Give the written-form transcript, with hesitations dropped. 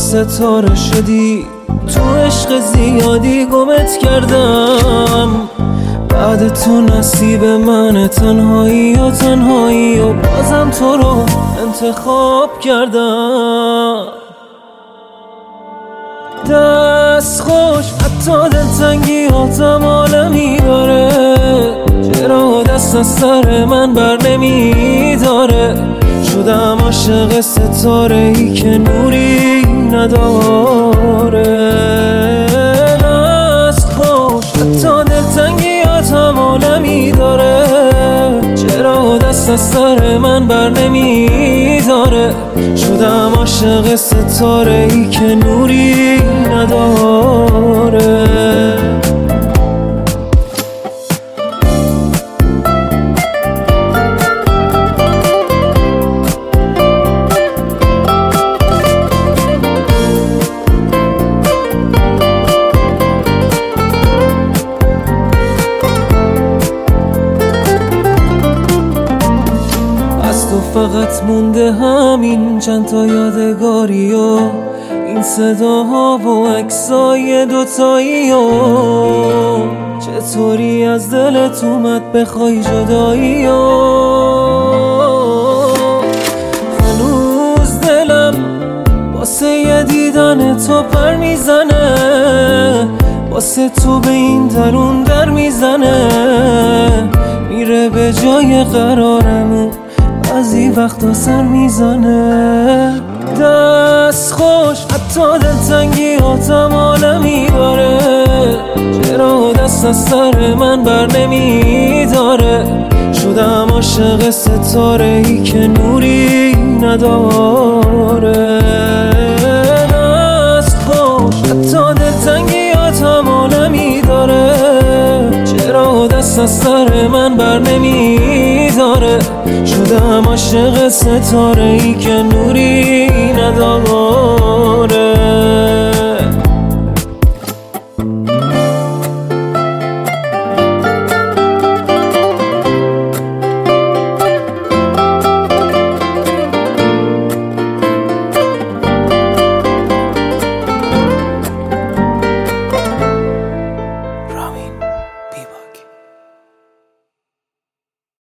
ستاره شدی، تو عشق زیادی گمت کردم. بعد تو نصیب من تنهایی و بازم تو رو انتخاب کردم. دست خوش حتی دلتنگی هاتم عالمی داره، چرا دست از سر من بر نمی داره. شدم عاشق ستاره ای که نوری نداره. دست خوش حتی دلتنگی هاتم عالمی داره، چرا دست از سر من بر نمی داره. شدم عاشق ستاره ای که نوری نداره. فقط مونده همین چند تا یادگاری و این صداها و عکسای دوتایی و چطوری از دلت اومد بخوای جدایی و هنوز دلم واسه یه دیدن تو پر میزنه، واسه تو به این درون در میزنه. میره به جای قرارمون بعضی وقتا سر میزنه. دست خوش حتی دلتنگی هاتم عالمی داره، چرا دست از سر من بر نمی داره. شدم عاشق ستاره ای که نوری نداره. دست خوش حتی دلتنگی هاتم عالمی داره، چرا دست از سر من بر نمی داره. شدم عاشق ستاره ای که نوری نداره.